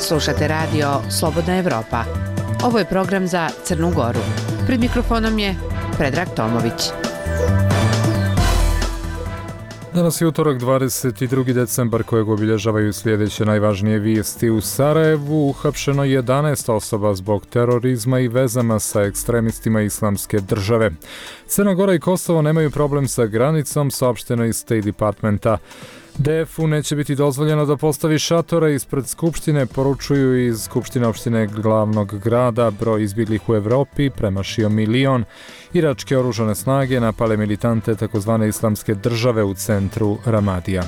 Slušate radio Slobodna Evropa. Ovo je program za Crnu Goru. Pred mikrofonom je Predrag Tomović. Danas je utorak 22. decembar kojeg obilježavaju sljedeće najvažnije vijesti. U Sarajevu uhapšeno 11 osoba zbog terorizma i vezama sa ekstremistima Islamske države. Crna Gora i Kosovo nemaju problem sa granicom, saopšteno iz State Departmenta. DF-u neće biti dozvoljeno da postavi šatore ispred Skupštine, poručuju iz Skupštine opštine glavnog grada. Broj izbjeglih u Evropi premašio 1 milion. Iračke oružane snage napale militante takozvane Islamske države u centru Ramadija.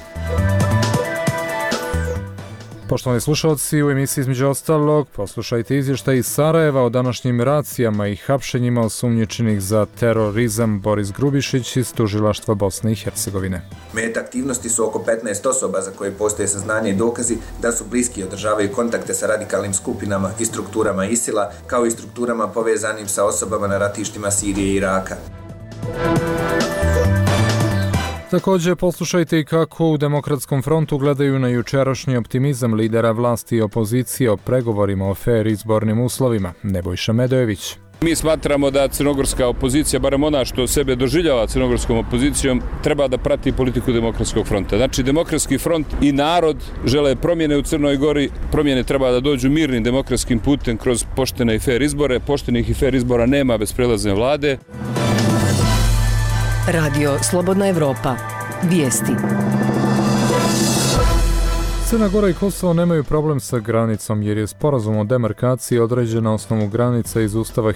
Poštovani slušalci, u emisiji između ostalog poslušajte izvještaj iz Sarajeva o današnjim racijama i hapšenjima osumnjičenih za terorizam. Boris Grubišić iz Tužilaštva Bosne i Hercegovine. Meta aktivnosti su oko 15 osoba za koje postoje saznanje i dokazi da su bliski i održavaju kontakte sa radikalnim skupinama i strukturama ISIL-a, kao i strukturama povezanim sa osobama na ratištima Sirije i Iraka. Također poslušajte i kako u Demokratskom frontu gledaju na jučerašnji optimizam lidera vlasti i opozicije o pregovorima o fer izbornim uslovima. Nebojša Medojević. Mi smatramo da crnogorska opozicija, barem ona što sebe doživljava crnogorskom opozicijom, treba da prati politiku Demokratskog fronta. Znači, Demokratski front i narod žele promjene u Crnoj Gori. Promjene treba da dođu mirnim demokratskim putem kroz poštene i fer izbore. Poštenih i fer izbora nema bez prelazne vlade. Radio Slobodna Evropa. Vijesti. Crna Gora i Kosovo nemaju problem sa granicom jer je sporazum o demarkaciji određen na osnovu granica iz Ustava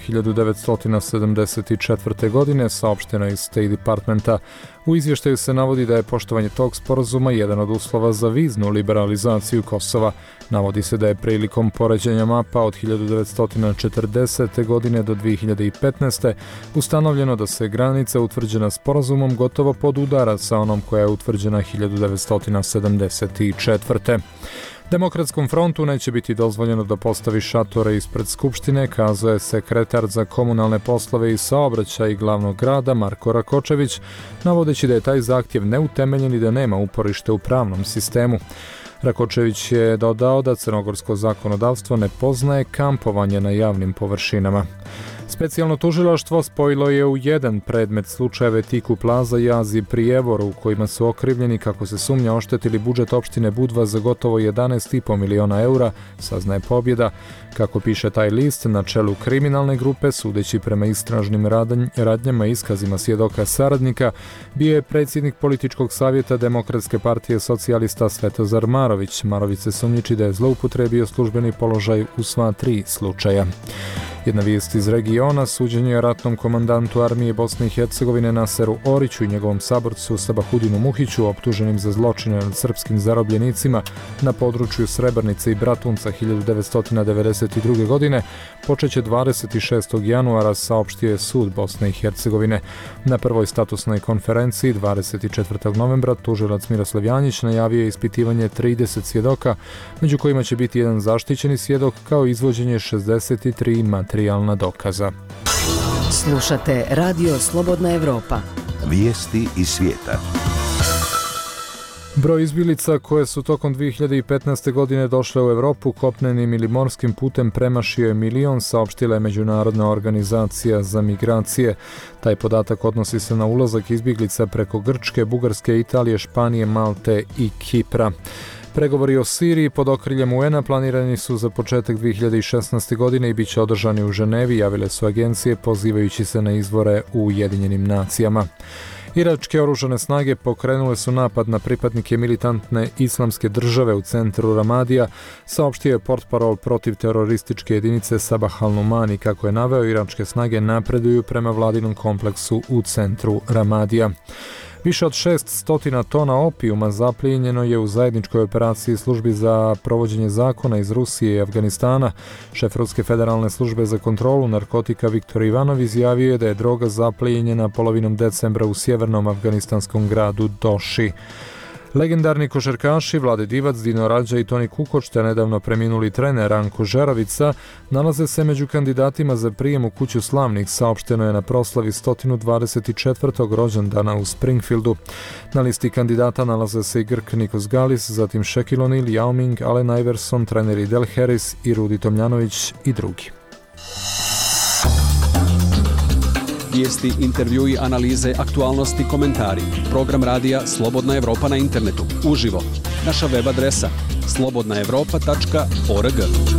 1974. godine, saopšteno iz State Departmenta. U izvještaju se navodi da je poštovanje tog sporazuma jedan od uslova za viznu liberalizaciju Kosova. Navodi se da je prilikom poređenja mapa od 1940. godine do 2015. ustanovljeno da se granica utvrđena sporazumom gotovo podudara sa onom koja je utvrđena 1974. Demokratskom frontu neće biti dozvoljeno da postavi šatore ispred Skupštine, kazao je sekretar za komunalne poslove i saobraćaj glavnog grada Marko Rakočević, navodeći da je taj zahtjev neutemeljen i da nema uporište u pravnom sistemu. Rakočević je dodao da crnogorsko zakonodavstvo ne poznaje kampovanje na javnim površinama. Specijalno tužilaštvo spojilo je u jedan predmet slučajeve Tiku Plaza i Azi Prijevoru, u kojima su okrivljeni, kako se sumnja, oštetili budžet opštine Budva za gotovo 11,5 miliona eura, saznaje Pobjeda. Kako piše taj list, na čelu kriminalne grupe, sudeći prema istražnim radnjama i iskazima svjedoka saradnika, bio je predsjednik političkog savjeta Demokratske partije socijalista Svetozar Marović. Marović se sumnjiči da je zloupotrebio službeni položaj u sva 3 slučaja. Jedna vijest iz regiona, suđenje ratnom komandantu armije Bosne i Hercegovine Naseru Oriću i njegovom saborcu Sabahudinu Muhiću, optuženim za zločine nad srpskim zarobljenicima na području Srebrnice i Bratunca 1992. godine, počeće 26. januara, saopštio je sud Bosne i Hercegovine. Na prvoj statusnoj konferenciji 24. novembra tužilac Miroslav Janjić najavio je ispitivanje 30 svjedoka, među kojima će biti jedan zaštićeni svjedok, kao izvođenje 63 materijalna dokaza. Slušate Radio Slobodna Evropa. Vijesti iz svijeta. Broj izbjeglica koje su tokom 2015. godine došle u Evropu kopnenim ili morskim putem premašio je 1 milion, saopštila je Međunarodna organizacija za migracije. Taj podatak odnosi se na ulazak izbjeglica preko Grčke, Bugarske, Italije, Španije, Malte i Kipra. Pregovori o Siriji pod okriljem UN-a planirani su za početak 2016. godine i bit će održani u Ženevi, javile su agencije pozivajući se na izvore u Ujedinjenim nacijama. Iračke oružane snage pokrenule su napad na pripadnike militantne Islamske države u centru Ramadija, saopštio je portparol protiv terorističke jedinice Sabah al-Numani. Kako je naveo, iračke snage napreduju prema vladinom kompleksu u centru Ramadija. Više od 600 tona opijuma zaplijenjeno je u zajedničkoj operaciji službi za provođenje zakona iz Rusije i Afganistana. Šef Ruske federalne službe za kontrolu narkotika Viktor Ivanov izjavio je da je droga zaplijenjena polovinom decembra u sjevernom afganistanskom gradu Doši. Legendarni košarkaši Vlade Divac, Dino Rađa i Toni Kukoč, te nedavno preminuli trener Ranko Žeravica, nalaze se među kandidatima za prijem u kuću slavnih, saopšteno je na proslavi 124. rođendana u Springfieldu. Na listi kandidata nalaze se i Grk Nikos Galis, zatim Shaquille O'Neal, Yao Ming, Allen Iverson, treneri Del Harris i Rudi Tomljanović i drugi. Vijesti, intervjui, analize, aktualnosti, komentari. Program radija Slobodna Evropa na internetu. Uživo. Naša web adresa slobodnaevropa.org.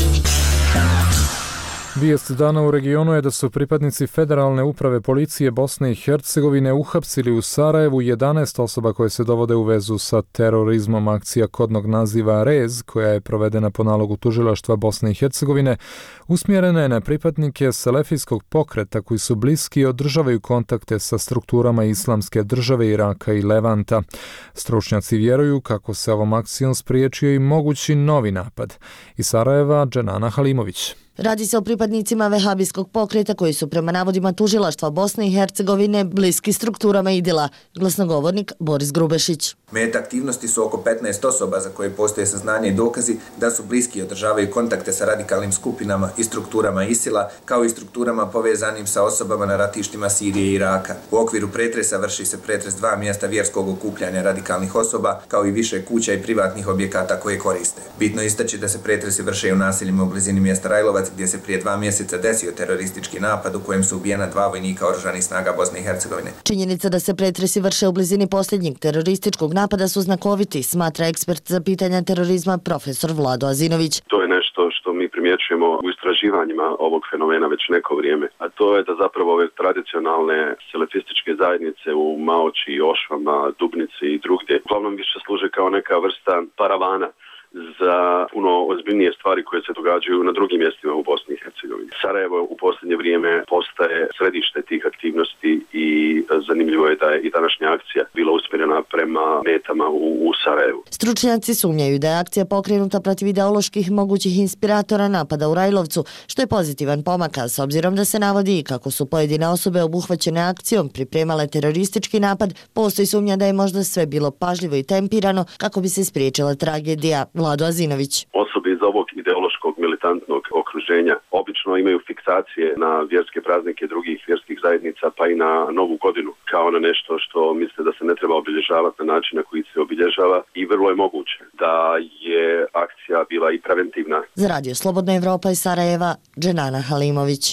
Vijest dana u regionu je da su pripadnici Federalne uprave policije Bosne i Hercegovine uhapsili u Sarajevu 11 osoba koje se dovode u vezu sa terorizmom. Akcija kodnog naziva Rez, koja je provedena po nalogu tužilaštva Bosne i Hercegovine, usmjerena je na pripadnike selefijskog pokreta koji su bliski i održavaju kontakte sa strukturama Islamske države, Iraka i Levanta. Stručnjaci vjeruju kako se ovom akcijom spriječio i mogući novi napad. Iz Sarajeva, Dženana Halimović. Radi se o pripadnicima vehabijskog pokreta koji su prema navodima tužilaštva Bosne i Hercegovine bliski strukturama IDIL-a. Glasnogovornik Boris Grubešić. Meta aktivnosti su oko 15 osoba za koje postoje saznanje i dokazi da su bliski i održavaju kontakte sa radikalnim skupinama i strukturama ISIL-a, kao i strukturama povezanim sa osobama na ratištima Sirije i Iraka. U okviru pretresa vrši se pretres 2 mjesta vjerskog okupljanja radikalnih osoba, kao i više kuća i privatnih objekata koje koriste. Bitno istaći da se pretresi vrše i u naseljima u blizini mjesta Rajlovac, gdje se prije 2 mjeseca desio teroristički napad u kojem su ubijena 2 vojnika oružanih snaga Bosne i Hercegovine. Činjenica da se pretresi vrše u blizini posljednjeg terorističkog napada su znakoviti, smatra ekspert za pitanja terorizma profesor Vlado Azinović. To je nešto što mi primjećujemo u istraživanjima ovog fenomena već neko vrijeme, a to je da zapravo ove tradicionalne selefističke zajednice u Maoči, Ošvama, Dubnici i drugdje uglavnom više služe kao neka vrsta paravana za puno ozbiljnije stvari koje se događaju na drugim mjestima u Bosni i Hercegovini. Sarajevo u posljednje vrijeme postaje središte tih aktivnosti i zanimljivo je da je i današnja akcija bila usmjerena prema metama u Sarajevu. Stručnjaci sumnjaju da je akcija pokrenuta protiv ideoloških mogućih inspiratora napada u Rajlovcu, što je pozitivan pomak, s obzirom da se navodi kako su pojedine osobe obuhvaćene akcijom pripremale teroristički napad, postoji sumnja da je možda sve bilo pažljivo i tempirano kako bi se spriječila tragedija. Vlado Azinović. Osobe iz ovog ideološkog militantnog okruženja obično imaju fiksacije na vjerske praznike drugih vjerskih zajednica, pa i na Novu godinu, kao na nešto što misle da se ne treba obilježavati na način na koji se obilježava, i vrlo je moguće da je akcija bila i preventivna. Za Radio Slobodna Evropa iz Sarajeva, Dženana Halimović.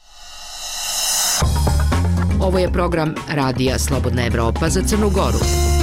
Ovo je program Radija Slobodna Evropa za Crnu Goru.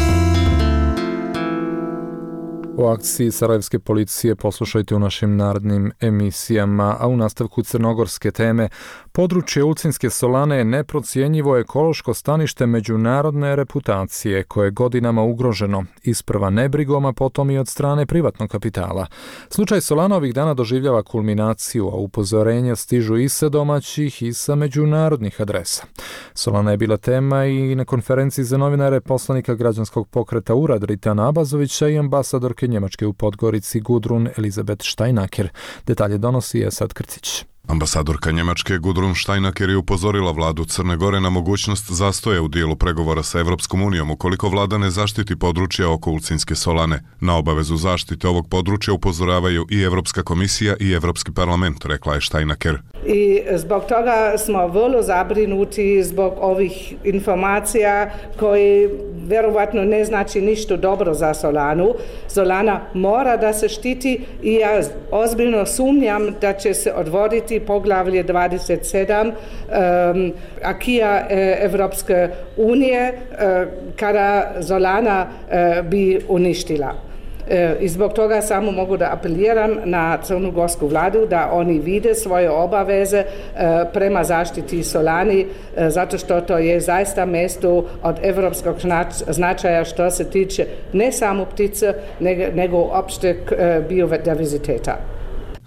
O akciji sarajevske policije poslušajte u našim narednim emisijama, a u nastavku crnogorske teme područje Ulcinske solane je neprocjenjivo ekološko stanište međunarodne reputacije koje je godinama ugroženo, isprva nebrigom, a potom i od strane privatnog kapitala. Slučaj Solana ovih dana doživljava kulminaciju, a upozorenja stižu i sa domaćih i sa međunarodnih adresa. Solana je bila tema i na konferenciji za novinare poslanika građanskog pokreta URAD Ritana Abazovića i ambasadorke Njemačke u Podgorici Gudrun Elizabeth Steinaker. Detalje donosi Esad Krcić. Ambasadorka Njemačke Gudrun Steinaker je upozorila vladu Crne Gore na mogućnost zastoja u dijelu pregovora sa Evropskom unijom ukoliko vlada ne zaštiti područja oko Ulcinske solane. Na obavezu zaštite ovog područja upozoravaju i Evropska komisija i Evropski parlament, rekla je Steinaker. I zbog toga smo vrlo zabrinuti zbog ovih informacija koji vjerovatno ne znači ništa dobro za Solanu. Solana mora da se štiti i ja ozbiljno sumnjam da će se odvoditi poglavlje 27 akija Evropske unije kada Solana bi uništila. I zbog toga samo mogu da apeliram na crnogorsku vladu da oni vide svoje obaveze prema zaštiti Solani, zato što to je zaista mjesto od evropskog značaja što se tiče ne samo ptice, nego opšte biodiverziteta.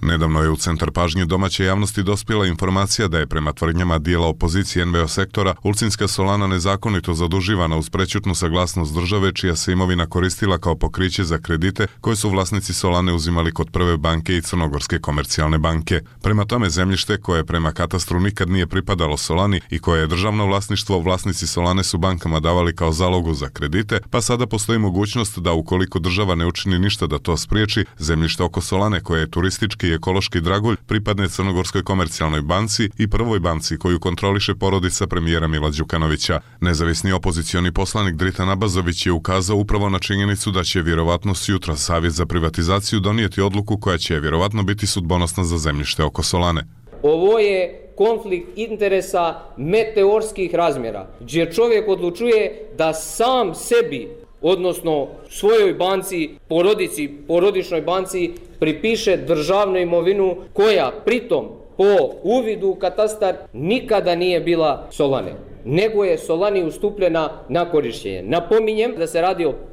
Nedavno je u centar pažnje domaće javnosti dospjela informacija da je prema tvrdnjama dijela opozicije NVO sektora Ulcinska solana nezakonito zaduživana uz prećutnu saglasnost države čija se imovina koristila kao pokriće za kredite koje su vlasnici solane uzimali kod Prve banke i Crnogorske komercijalne banke. Prema tome zemljište koje prema katastru nikad nije pripadalo solani i koje je državno vlasništvo, vlasnici solane su bankama davali kao zalogu za kredite, pa sada postoji mogućnost da ukoliko država ne učini ništa da to spriječi, zemljište oko solane koje je turistički i ekološki dragulj pripadne Crnogorskoj komercijalnoj banci i Prvoj banci koju kontroliše porodica premijera Mila Đukanovića. Nezavisni opozicioni poslanik Dritan Abazović je ukazao upravo na činjenicu da će vjerovatno sutra Savjet za privatizaciju donijeti odluku koja će vjerovatno biti sudbonosna za zemljište oko solane. Ovo je konflikt interesa meteorskih razmjera, gdje čovjek odlučuje da sam sebi, odnosno svojoj banci, porodičnoj banci, pripiše državnu imovinu koja pritom po uvidu u katastar nikada nije bila solane, nego je solani ustupljena na korištenje. Napominjem da se radi o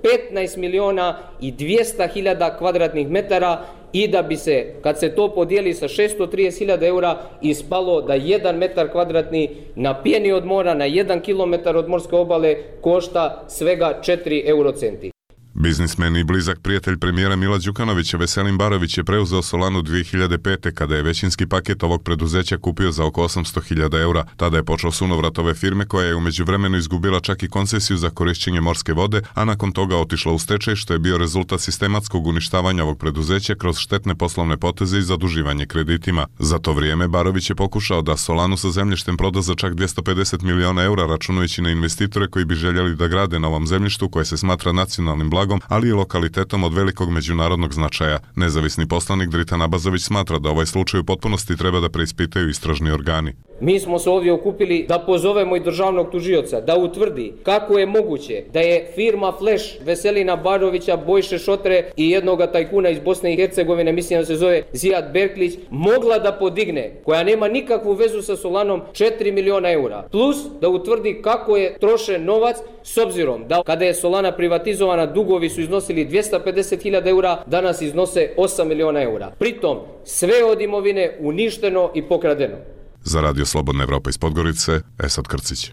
15.200.000 kvadratnih metara i da bi se, kad se to podijeli sa 630.000 eura, ispalo da 1 metar kvadratni na pjeni od mora, na 1 kilometar od morske obale košta svega 4 eurocenti. Biznismen i blizak prijatelj premijera Mila Đukanovića Veselin Barović je preuzeo Solanu 2005. kada je većinski paket ovog preduzeća kupio za oko 800.000 eura. Tada je počeo sunovrat ove firme koja je u međuvremenu izgubila čak i koncesiju za korišćenje morske vode, a nakon toga otišla u stečaj što je bio rezultat sistematskog uništavanja ovog preduzeća kroz štetne poslovne poteze i zaduživanje kreditima. Za to vrijeme Barović je pokušao da Solanu sa zemljištem proda za čak 250 miliona eura računajući na investitore koji bi željeli da grade na ovom zemljištu koje se smatra nacionalnim blagom, ali i lokalitetom od velikog međunarodnog značaja. Nezavisni poslanik Dritan Abazović smatra da ovaj slučaj u potpunosti treba da preispitaju istražni organi. Mi smo se ovdje okupili da pozovemo i državnog tužioca da utvrdi kako je moguće da je firma Flash Veselina Barovića, Bojše Šotre i jednoga tajkuna iz Bosne i Hercegovine, mislim da se zove Zijad Berklić, mogla da podigne, koja nema nikakvu vezu sa Solanom, 4 miliona eura. Plus da utvrdi kako je trošen novac, s obzirom da kada je Solana privatizovana dugovi su iznosili 250.000 eura, danas iznose 8 miliona eura. Pritom sve od imovine uništeno i pokradeno. Za Radio Slobodna Evropa iz Podgorice, Esad Krcić.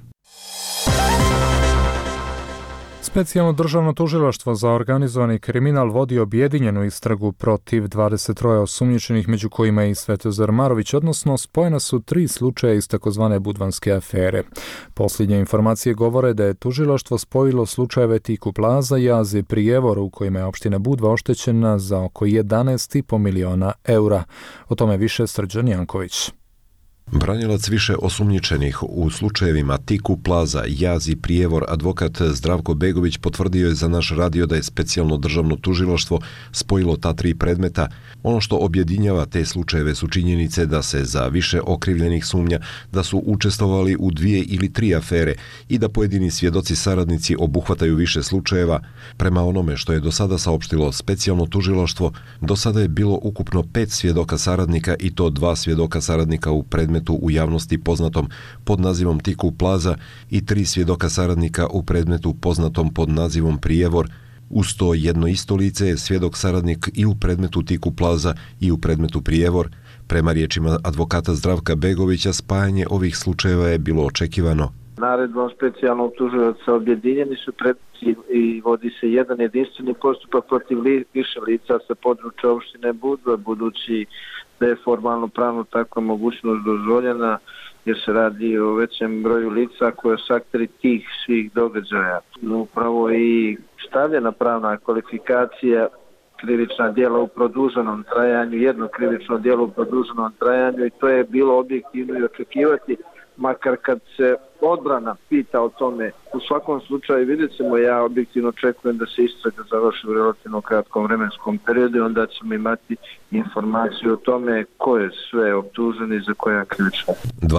Specijalno državno tužilaštvo za organizovani kriminal vodi objedinjenu istragu protiv 23 osumnjičenih, među kojima je i Svetozar Marović, odnosno spojena su 3 slučaja iz takozvane budvanske afere. Posljednje informacije govore da je tužilaštvo spojilo slučajeve Tiku Plaza, Jaz i Prijevor, u kojima je opština Budva oštećena za oko 11,5 miliona eura. O tome više Srđan Janković. Branilac više osumnjičenih u slučajevima Tiku Plaza, Jaz i Prijevor, advokat Zdravko Begović, potvrdio je za naš radio da je specijalno državno tužilaštvo spojilo ta 3 predmeta. Ono što objedinjava te slučajeve su činjenice da se za više okrivljenih sumnja da su učestvovali u 2 ili 3 afere i da pojedini svjedoci saradnici obuhvataju više slučajeva. Prema onome što je do sada saopštilo specijalno tužilaštvo, do sada je bilo ukupno 5 svjedoka saradnika i to 2 svjedoka saradnika u predmetu u javnosti poznatom pod nazivom Tiku Plaza i 3 svjedoka saradnika u predmetu poznatom pod nazivom Prijevor. Uz to jedno isto lice je svjedok saradnik i u predmetu Tiku Plaza i u predmetu Prijevor. Prema riječima advokata Zdravka Begovića, spajanje ovih slučajeva je bilo očekivano. Naredbom specijalnog tužioca objedinjeni su predmeti i vodi se jedan jedinstveni postupak protiv više lica sa područja opštine Budva, budući da je formalno pravno takva mogućnost dozvoljena jer se radi o većem broju lica koje su akteri tih svih događaja. Upravo i stavljena pravna kvalifikacija krivična djela u produženom trajanju, jedno krivično djelo u produženom trajanju, i to je bilo objektivno i očekivati, makar kad se odbrana pita o tome. U svakom slučaju vidjet ćemo, ja objektivno očekujem da se istraga završi u relativno kratkom vremenskom periodu, onda ćemo imati informaciju o tome ko je sve optužen i za koja krivična.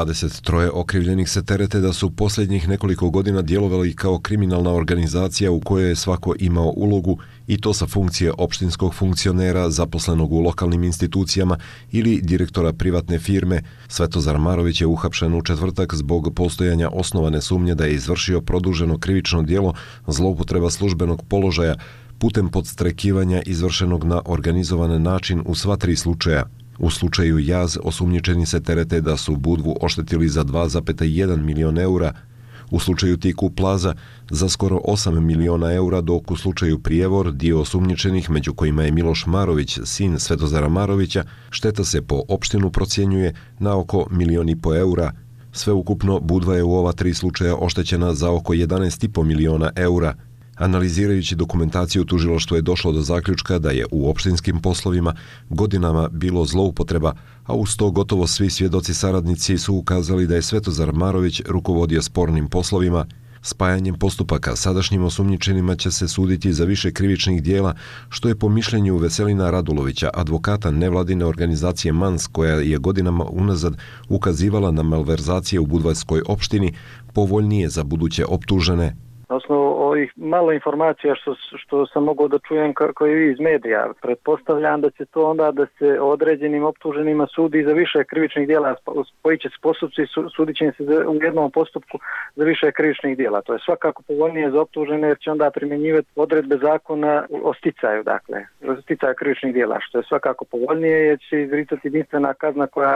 23 okrivljenih se terete da su posljednjih nekoliko godina djelovali kao kriminalna organizacija u kojoj je svako imao ulogu, i to sa funkcije opštinskog funkcionera, zaposlenog u lokalnim institucijama ili direktora privatne firme. Svetozar Marović je uhapšen u četvrtak zbog postojanja osnovane sumnje da je izvršio produženo krivično djelo zloupotreba službenog položaja putem podstrekivanja izvršenog na organizovan način u sva 3 slučaja. U slučaju Jaz osumnjičeni se terete da su Budvu oštetili za 2,1 milion eura, u slučaju Tiku Plaza za skoro 8 miliona eura, dok u slučaju Prijevor dio osumnjičenih, među kojima je Miloš Marović, sin Svetozara Marovića, šteta se po opštinu procjenjuje na oko 1,5 miliona eura. Sveukupno, Budva je u ova 3 slučaja oštećena za oko 11,5 miliona eura. Analizirajući dokumentaciju, tužilaštvo je došlo do zaključka da je u opštinskim poslovima godinama bilo zloupotreba, a uz to gotovo svi svjedoci saradnici su ukazali da je Svetozar Marović rukovodio spornim poslovima. Spajanjem postupaka sadašnjim osumnjičenima će se suditi za više krivičnih dijela, što je po mišljenju Veselina Radulovića, advokata nevladine organizacije MANS, koja je godinama unazad ukazivala na malverzacije u budvarskoj opštini, povoljnije za buduće optužene. Na osnovu ovih malo informacija što sam mogao da čujem koji iz medija, pretpostavljam da će to onda da se određenim optuženima sudi za više krivičnih dijela, spojit će se postupci, sudit će se u jednom postupku za više krivičnih dijela. To je svakako povoljnije za optužene jer će onda primjenjivati odredbe zakona o sticaju, dakle, sticaju krivičnih dijela, što je svakako povoljnije jer će izricati jedinstvena kazna koja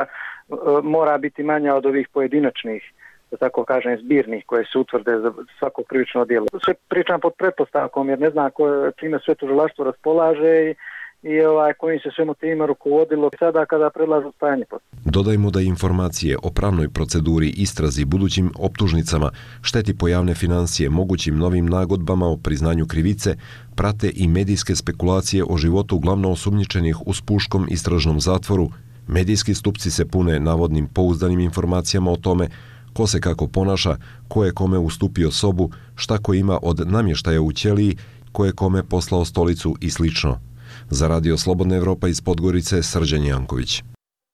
mora biti manja od ovih pojedinačnih, da tako kažem, zbirnih koje se utvrde za svako krivično djelo. Sve pričam pod pretpostavkom jer ne znam čime sve tužilaštvo raspolaže i kojim se svemu time rukovodilo sada kada predlažu spajanje postupka. Dodajmo da informacije o pravnoj proceduri, istrazi, budućim optužnicama, šteti po javne financije, mogućim novim nagodbama o priznanju krivice, prate i medijske spekulacije o životu glavno osumnjičenih u Spuškom istražnom zatvoru. Medijski stupci se pune navodnim pouzdanim informacijama o tome ko se kako ponaša, ko je kome ustupio sobu, šta ko ima od namještaja u ćeliji, ko je kome poslao stolicu i slično. Za Radio Slobodna Evropa iz Podgorice, Srđan Janković.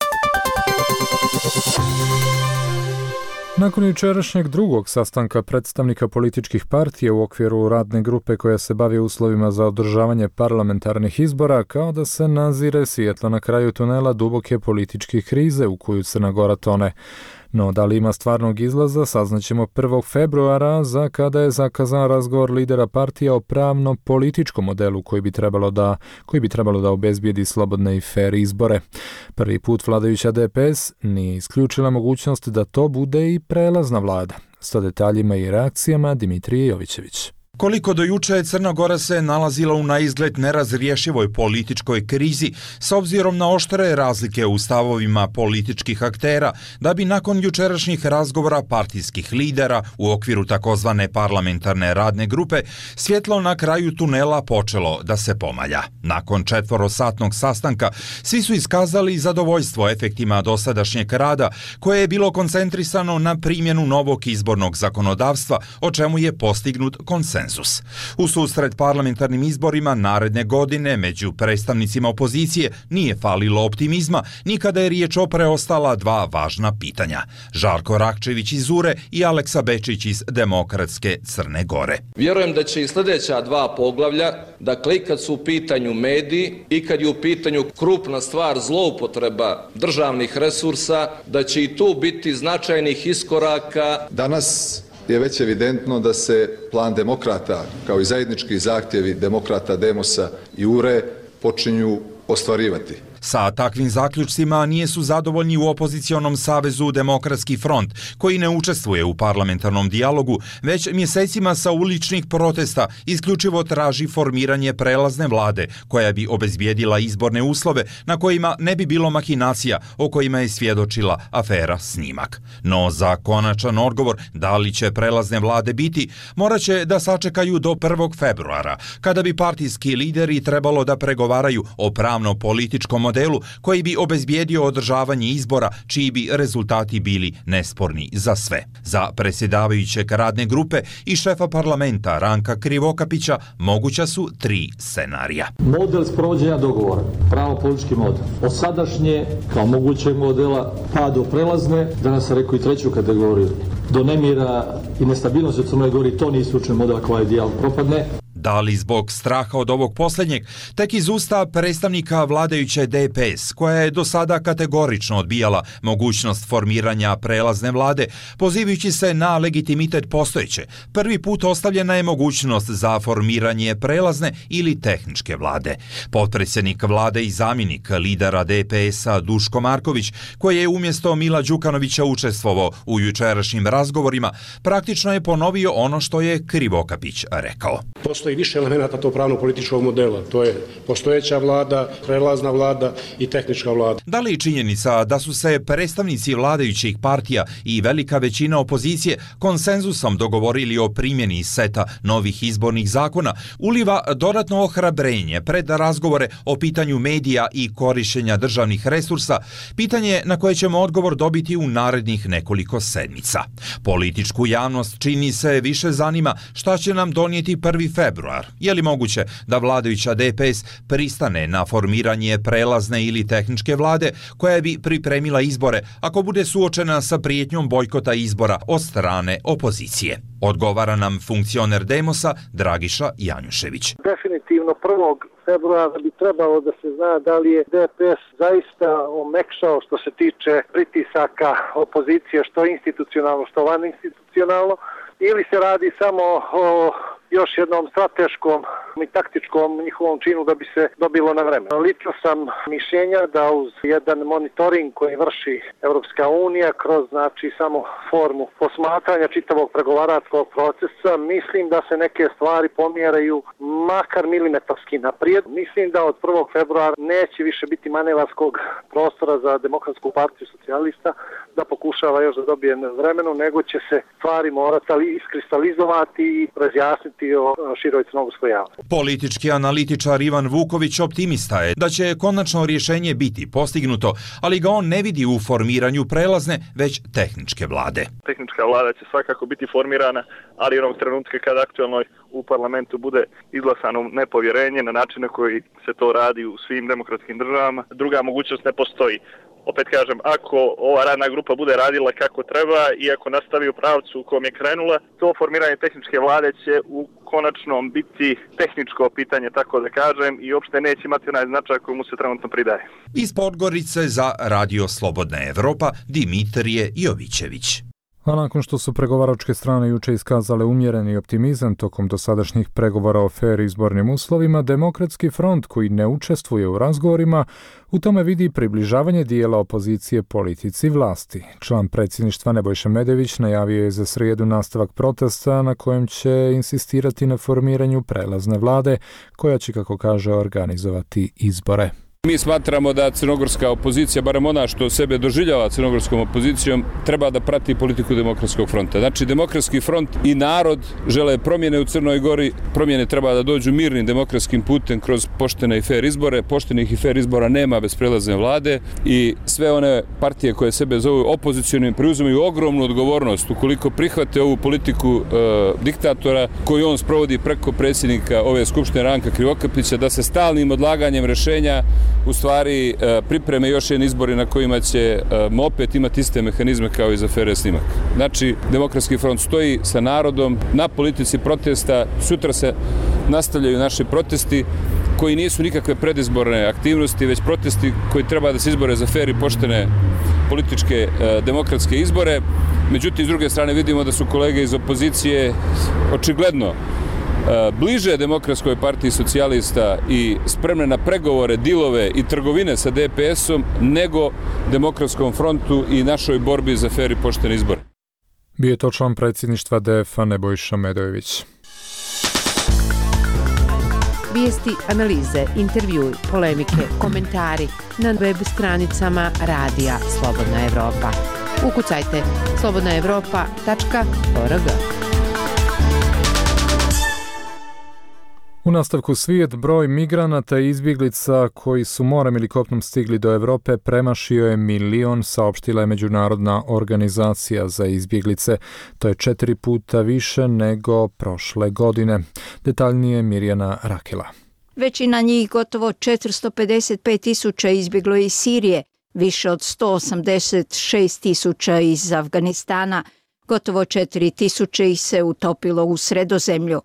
Nakon jučerašnjeg drugog sastanka predstavnika političkih partija u okviru radne grupe koja se bavi uslovima za održavanje parlamentarnih izbora, kao da se nazire svjetlo na kraju tunela duboke političke krize u koju Crna Gora tone. No, da li ima stvarnog izlaza, saznaćemo 1. februara, za kada je zakazan razgovor lidera partija o pravno-političkom modelu koji bi trebalo da obezbijedi slobodne i fer izbore. Prvi put vladajuća DPS nije isključila mogućnost da to bude i prelazna vlada. S detaljima i reakcijama Dimitrije Jovićević. Koliko do juče Crna Gora se nalazila u naizgled nerazriješivoj političkoj krizi s obzirom na oštre razlike u stavovima političkih aktera, da bi nakon jučerašnjih razgovora partijskih lidera u okviru takozvane parlamentarne radne grupe svjetlo na kraju tunela počelo da se pomalja. Nakon 4-satnog sastanka svi su iskazali zadovoljstvo efektima dosadašnjeg rada koje je bilo koncentrisano na primjenu novog izbornog zakonodavstva, o čemu je postignut konsenzus. U susret parlamentarnim izborima naredne godine među predstavnicima opozicije nije falilo optimizma ni kada je riječ o preostala 2 važna pitanja. Žarko Rakčević iz URE i Aleksa Bečić iz Demokratske Crne Gore. Vjerujem da će i sljedeća 2 poglavlja, dakle i kad su u pitanju mediji i kad je u pitanju krupna stvar zloupotreba državnih resursa, da će i tu biti značajnih iskoraka. Danas je već evidentno da se plan demokrata, kao i zajednički zahtjevi demokrata, Demosa i URE, počinju ostvarivati. Sa takvim zaključcima nije su zadovoljni u opozicionom savezu Demokratski front, koji ne učestvuje u parlamentarnom dijalogu, već mjesecima sa uličnih protesta isključivo traži formiranje prelazne vlade, koja bi obezbijedila izborne uslove na kojima ne bi bilo mahinacija o kojima je svjedočila afera Snimak. No za konačan odgovor da li će prelazne vlade biti, morat će da sačekaju do 1. februara, kada bi partijski lideri trebalo da pregovaraju o pravno-političkom modelu koji bi obezbijedio održavanje izbora čiji bi rezultati bili nesporni za sve. Za predsjedavajućeg radne grupe i šefa parlamenta Ranka Krivokapića moguća su 3 scenarija. Model sprovođenja dogovora, pravno-politički model. Od sadašnje kao mogućeg modela pa do prelazne, danas sam rekao i 3. kategoriju, do nemira i nestabilnosti u Crnoj Gori, to nije slučaj model ako ovaj dijalog propadne. Da li zbog straha od ovog posljednjeg, tek iz usta predstavnika vladajuće DPS, koja je do sada kategorično odbijala mogućnost formiranja prelazne vlade, pozivajući se na legitimitet postojeće, prvi put ostavljena je mogućnost za formiranje prelazne ili tehničke vlade. Potpredsjednik vlade i zamjenik lidera DPS-a Duško Marković, koji je umjesto Mila Đukanovića učestvovao u jučerašnjim razgovorima, praktično je ponovio ono što je Krivokapić rekao. Postoji više elemenata tog pravno-političkog modela. To je postojeća vlada, prelazna vlada i tehnička vlada. Da li činjenica da su se predstavnici vladajućih partija i velika većina opozicije konsenzusom dogovorili o primjeni seta novih izbornih zakona uliva dodatno ohrabrenje pred razgovore o pitanju medija i korištenja državnih resursa, pitanje na koje ćemo odgovor dobiti u narednih nekoliko sedmica. Političku javnost čini se više zanima šta će nam donijeti 1. februar. Je li moguće da vladajuća DPS pristane na formiranje prelazne ili tehničke vlade koja bi pripremila izbore ako bude suočena sa prijetnjom bojkota izbora od strane opozicije? Odgovara nam funkcioner Demosa Dragiša Janjušević. Definitivno 1. februara bi trebalo da se zna da li je DPS zaista omekšao što se tiče pritisaka opozicije, što institucionalno, što vaninstitucionalno, ili se radi samo o još jednom strateškom i taktičkom njihovom činu da bi se dobilo na vreme. Lično sam mišljenja da uz jedan monitoring koji vrši Europska unija kroz samo formu posmatranja čitavog pregovaračkog procesa, mislim da se neke stvari pomjeraju makar milimetarski naprijed. Mislim da od 1. februara neće više biti manevarskog prostora za Demokratsku partiju socijalista da pokušava još da dobije vremenu, nego će se stvari morati iskristalizovati i razjasniti o široj crnogorskoj javnosti. Politički analitičar Ivan Vuković optimista je da će konačno rješenje biti postignuto, ali ga on ne vidi u formiranju prelazne, već tehničke vlade. Tehnička vlada će svakako biti formirana, ali onog trenutka kada aktualnoj u parlamentu bude izglasano nepovjerenje na način na koji se to radi u svim demokratskim državama, druga mogućnost ne postoji. Opet kažem, ako ova radna grupa bude radila kako treba i ako nastavi u pravcu u kom je krenula, to formiranje tehničke vlade će u konačnom biti tehničko pitanje, tako da kažem, i uopšte neće imati onaj značaj koji mu se trenutno pridaje. Iz Podgorice za Radio Slobodna Evropa Dimitrije Jovićević. A nakon što su pregovaračke strane juče iskazale umjereni optimizam tokom dosadašnjih pregovora o fer izbornim uslovima, Demokratski front, koji ne učestvuje u razgovorima, u tome vidi približavanje dijela opozicije politici vlasti. Član predsjedništva Nebojša Medojević najavio je za srijedu nastavak protesta na kojem će insistirati na formiranju prelazne vlade, koja će, kako kaže, organizovati izbore. Mi smatramo da crnogorska opozicija, barem ona što sebe doživljava crnogorskom opozicijom, treba da prati politiku Demokratskog fronta. Znači, Demokratski front i narod žele promjene u Crnoj Gori, promjene treba da dođu mirnim demokratskim putem kroz poštene i fer izbore. Poštenih i fer izbora nema bez prelazne vlade i sve one partije koje sebe zovu opozicionim preuzimaju ogromnu odgovornost ukoliko prihvate ovu politiku diktatora koju on sprovodi preko predsjednika ove skupštine Ranka Krivokapića, da se stalnim odlaganjem rješenja u stvari pripreme još jedan izbori na kojima ćemo opet imati iste mehanizme kao i za afere Snimak. Znači, Demokratski front stoji sa narodom na politici protesta. Sutra se nastavljaju naši protesti koji nisu nikakve predizborne aktivnosti, već protesti koji treba da se izbore za fer i poštene političke demokratske izbore. Međutim, s druge strane vidimo da su kolege iz opozicije očigledno bliže Demokratskoj partiji socijalista i spremne na pregovore, dilove i trgovine sa DPS-om nego Demokratskom frontu i našoj borbi za fer i poštene izbore. Bio je to član predsjedništva DF-a Nebojša Medojević. Vijesti, analize, intervjui, polemike, komentari na web stranicama Radija Slobodna Evropa. Ukucajte slobodnaevropa.org. U nastavku svijet, broj migranata i izbjeglica koji su morem ili kopnom stigli do Europe premašio je 1 milion, saopštila je Međunarodna organizacija za izbjeglice. To je 4 puta više nego prošle godine. Detaljnije Mirjana Rakela. Većina njih, gotovo 455.000, izbjeglo je iz Sirije, više od 186.000 iz Afganistana, gotovo 4.000 ih se utopilo u Sredozemlju.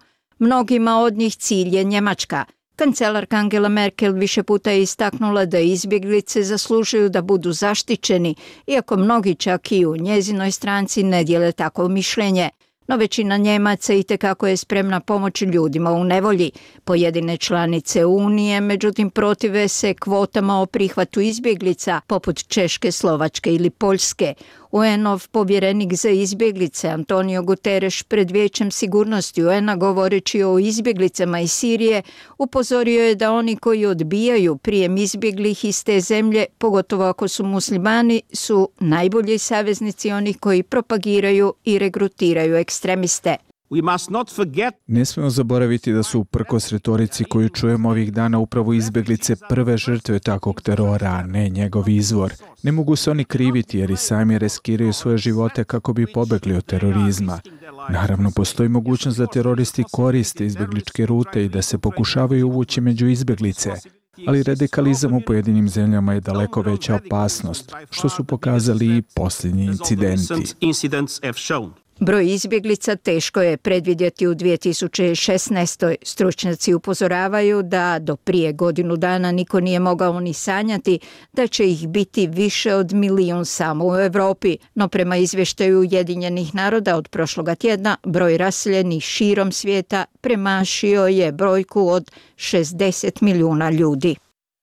Mnogima od njih cilj je Njemačka. Kancelarka Angela Merkel više puta je istaknula da izbjeglice zaslužuju da budu zaštićeni, iako mnogi čak i u njezinoj stranci ne dijele takvo mišljenje. No većina Njemaca itekako je spremna pomoći ljudima u nevolji. Pojedine članice Unije, međutim, protive se kvotama o prihvatu izbjeglica, poput Češke, Slovačke ili Poljske. UN-ov povjerenik za izbjeglice Antonio Guterres pred Vijećem sigurnosti UN-a govoreći o izbjeglicama iz Sirije upozorio je da oni koji odbijaju prijem izbjeglih iz te zemlje, pogotovo ako su muslimani, su najbolji saveznici onih koji propagiraju i regrutiraju ekstremiste. Ne smijemo zaboraviti da su uprkos retorici koju čujemo ovih dana upravo izbjeglice prve žrtve takvog terora, a ne njegov izvor. Ne mogu se oni kriviti jer i sami riskiraju svoje živote kako bi pobegli od terorizma. Naravno, postoji mogućnost da teroristi koriste izbjegličke rute i da se pokušavaju uvući među izbjeglice. Ali radikalizam u pojedinim zemljama je daleko veća opasnost, što su pokazali i posljednji incidenti. Broj izbjeglica teško je predvidjeti u 2016. Stručnjaci upozoravaju da do prije godinu dana niko nije mogao ni sanjati da će ih biti više od 1 milijun samo u Europi. No prema izvještaju Ujedinjenih naroda od prošloga tjedna, broj raseljenih širom svijeta premašio je brojku od 60 milijuna ljudi.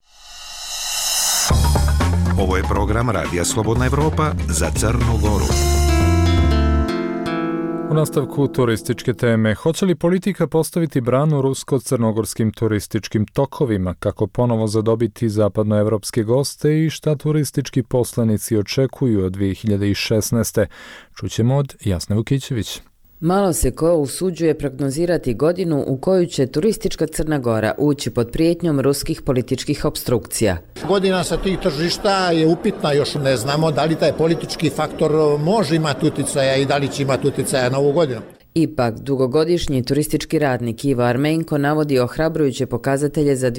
Ovo je program Radija Slobodna Evropa za Crnu Goru. U nastavku turističke teme, hoće li politika postaviti branu rusko-crnogorskim turističkim tokovima, kako ponovo zadobiti zapadnoevropske goste i šta turistički poslanici očekuju od 2016. Čućemo od Jasne Vukićević. Malo se ko usuđuje prognozirati godinu u koju će turistička Crna Gora ući pod prijetnjom ruskih političkih opstrukcija. Godina sa tih tržišta je upitna, još ne znamo da li taj politički faktor može imati utjecaja i da li će imati utjecaja na ovu godinu. Ipak, dugogodišnji turistički radnik Ivo Armenko navodi ohrabrujuće pokazatelje za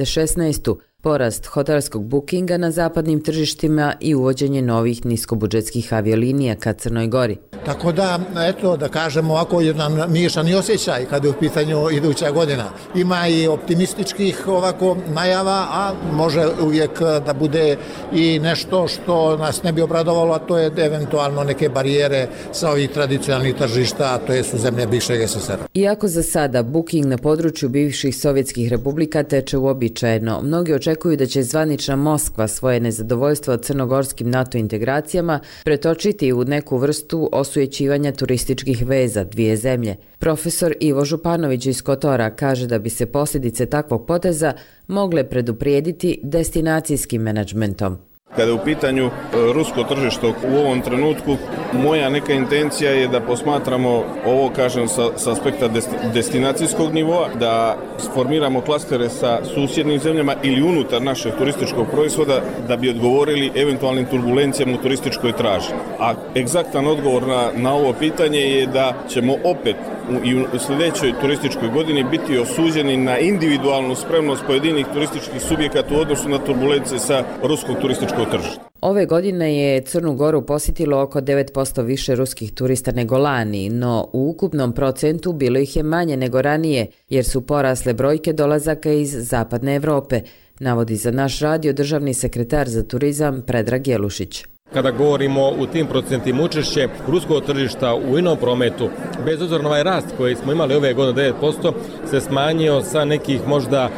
2016. Porast hotelskog bookinga na zapadnim tržištima i uvođenje novih niskobudžetskih aviolinija ka Crnoj Gori. Tako da, eto, da kažemo ovako jedan miješani osjećaj kada je u pitanju iduća godina. Ima i optimističkih ovako najava, a može uvijek da bude i nešto što nas ne bi obradovalo, a to je eventualno neke barijere sa ovih tradicionalnih tržišta, a to su zemlje bivšeg SSR-a. Iako za sada booking na području bivših sovjetskih republika teče uobičajeno, mnogi očekuju da će zvanična Moskva svoje nezadovoljstvo od crnogorskim NATO integracijama pretočiti u neku vrstu osujećivanja turističkih veza dvije zemlje. Profesor Ivo Županović iz Kotora kaže da bi se posljedice takvog poteza mogle preduprijediti destinacijskim menadžmentom. Kada je u pitanju rusko tržište u ovom trenutku, moja neka intencija je da posmatramo ovo, kažem, sa aspekta destinacijskog nivoa, da sformiramo klastere sa susjednim zemljama ili unutar našeg turističkog proizvoda da bi odgovorili eventualnim turbulencijama u turističkoj traži. A egzaktan odgovor na ovo pitanje je da ćemo opet i u sljedećoj turističkoj godini biti osuđeni na individualnu spremnost pojedinih turističkih subjekata u odnosu na turbulencije sa ruskog turističkog tržišta. Ove godine je Crnu Goru posjetilo oko 9% više ruskih turista nego lani, no u ukupnom procentu bilo ih je manje nego ranije, jer su porasle brojke dolazaka iz zapadne Evrope, navodi za naš radio državni sekretar za turizam Predrag Jelušić. Kada govorimo u tim procentima učešće ruskog tržišta u inom prometu, bez obzira na ovaj rast koji smo imali ove godine 9%, se smanjio sa nekih možda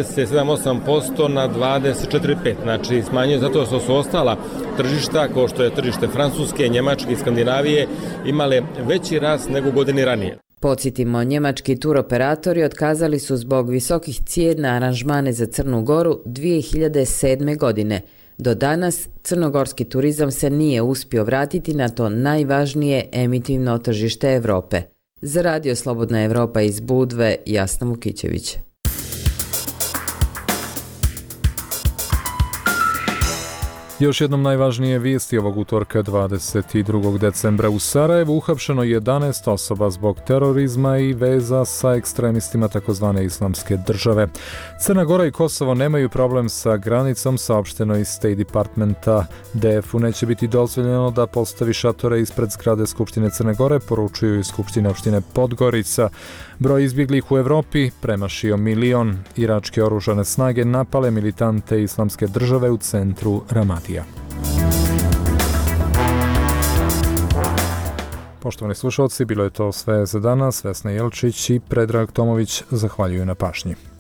27-8% na 24-5%. Znači smanjio zato što su ostala tržišta, kao što je tržište Francuske, Njemačke i Skandinavije, imale veći rast nego godini ranije. Podsjetimo, njemački turoperatori otkazali su zbog visokih cijena aranžmane za Crnu Goru 2007. godine. Do danas crnogorski turizam se nije uspio vratiti na to najvažnije emitivno tržište Europe. Za Radio Slobodna Evropa iz Budve, Jasna Vukićević. Još jednom najvažnije vijesti ovog utorka 22. decembra u Sarajevu uhapšeno 11 osoba zbog terorizma i veza sa ekstremistima takozvane islamske države. Crna Gora i Kosovo nemaju problem sa granicom, saopšteno iz State Departmenta. DF-u neće biti dozvoljeno da postavi šatore ispred zgrade Skupštine Crne Gore, poručuju iz Skupštine opštine Podgorica. Broj izbjeglih u Evropi premašio 1 milion. Iračke oružane snage napale militante islamske države u centru Ramadija. Poštovani slušalci, bilo je to sve za danas. Vesna Jelčić i Predrag Tomović zahvaljuju na pažnji.